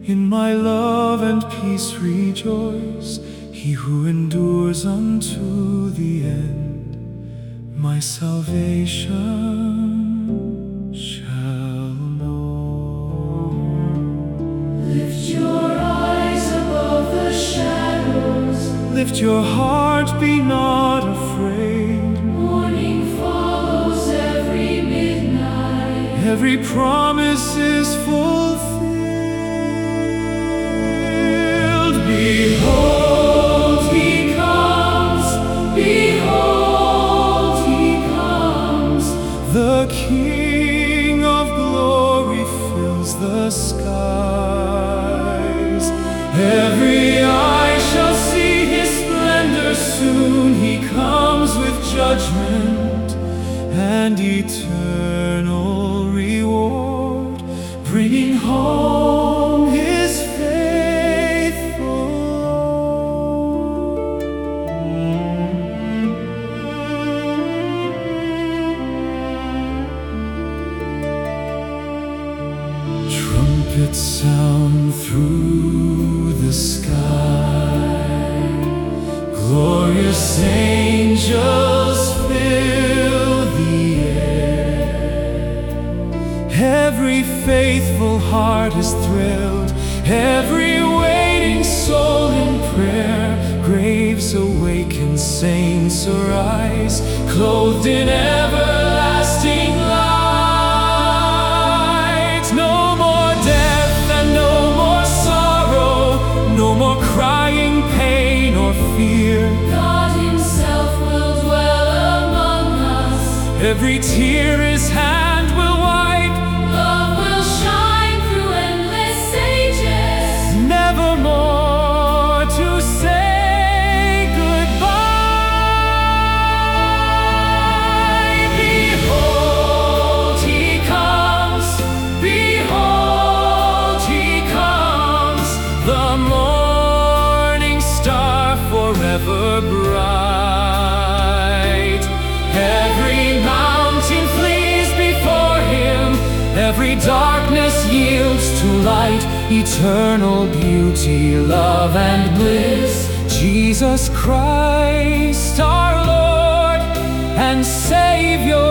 In my love and peace rejoice, he who endures unto the end, my salvation shall know. Lift your eyes above the shadows, Lift your heart, be not afraid. morning follows every midnight. Every promise is fulfilled. Behold, he comes. Behold, he comes. The King of glory fills the skies. Every eye shall see his splendor soon. He comes with judgment and eternal reward, bringing home his faithful. Trumpets sound through the sky, glorious angels fill the air. Every faithful heart is thrilled, every waiting soul in prayer. Graves awaken, saints arise, clothed in everlasting light. No more death and no more sorrow, no more crying, pain or fear. God himself will dwell among us. Every tear his hand will wipe. Love will shine through endless ages. Nevermore to say goodbye. Behold, he comes. Behold, he comes. The morning star forever bright. Every mountain flees before him. Every darkness yields to light. Eternal beauty, love and bliss. Jesus Christ, our Lord and Savior.